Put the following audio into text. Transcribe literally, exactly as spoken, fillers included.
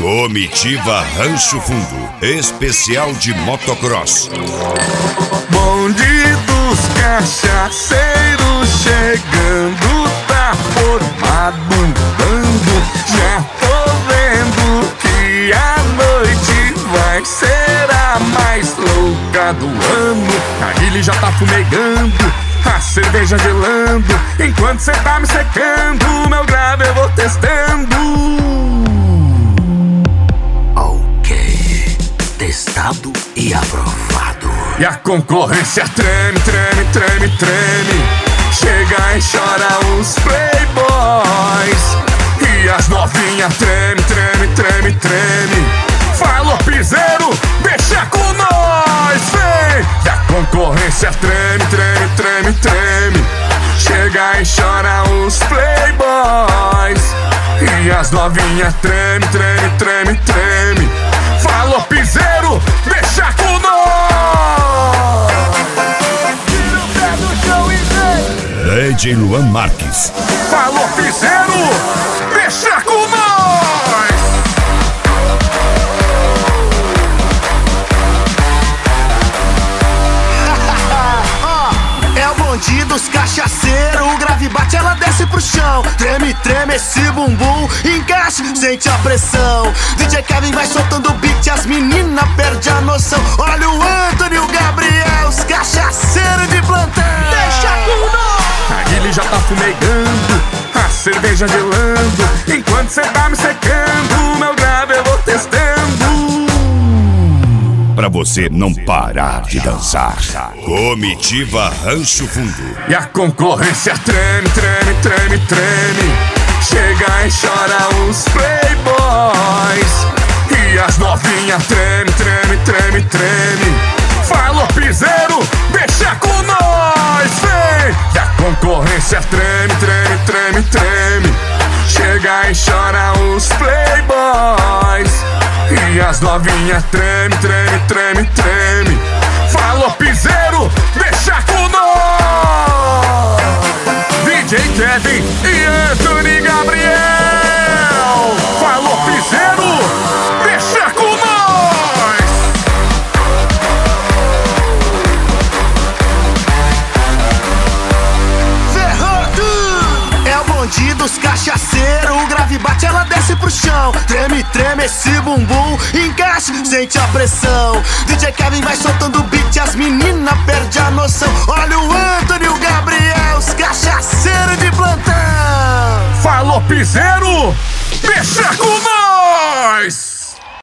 Comitiva Rancho Fundo, especial de motocross. Bonde dos cachaceiros chegando, tá formado um bando. Já tô vendo que a noite vai ser a mais louca do ano. A ilha já tá fumegando, a cerveja gelando. Enquanto cê tá me secando, meu grave eu vou testando. Ok, testado e aprovado. E a concorrência treme, treme, treme, treme. Chega e chora os playboys. E as novinhas treme, treme, treme, treme. Falou piseiro, deixa com nós, vem! E a concorrência treme, treme, treme, treme. Chega e chora os playboys. E as novinhas treme, treme, treme, treme. Falou piseiro, deixa com nós! Tira o pé do chão e vem! D J Luan Marques. Falou piseiro, deixa com nós! É o bonde dos cachaceiros, o grave bate, ela desce pro chão. Treme, treme esse bumbum, encaixa, sente a pressão. D J Kevin vai soltando o beat, as meninas perdem a noção. Olha o Anthony e o Gabriel, os cachaceiros de plantão. Deixa com nós! A ilha já tá fumegando, a cerveja gelando. Enquanto cê tá me secando, meu grave eu vou testando. Pra você não parar de dançar. Comitiva Rancho Fundo. E a concorrência treme, treme, treme, treme. Chega e chora os playboys. E as novinhas treme, treme, treme, treme. Falou piseiro, deixa com nós, vem! E a concorrência treme, treme, treme, treme. Chega e chora os playboys. E as novinhas treme, treme, treme, treme. Falou piseiro, deixa com nós! D J Kevin e Anthony Gabriel. Falou piseiro, deixa com nós! Ferrando! É o bonde dos cachaceiros, o grave bate, ela desce pro chão. Treme, treme esse bumbum, encaixa, sente a pressão. D J Kevin vai soltando o beat, as meninas perdem a noção. Olha o Anthony e o Gabriel, os cachaceiros de plantão. Falou piseiro, deixa com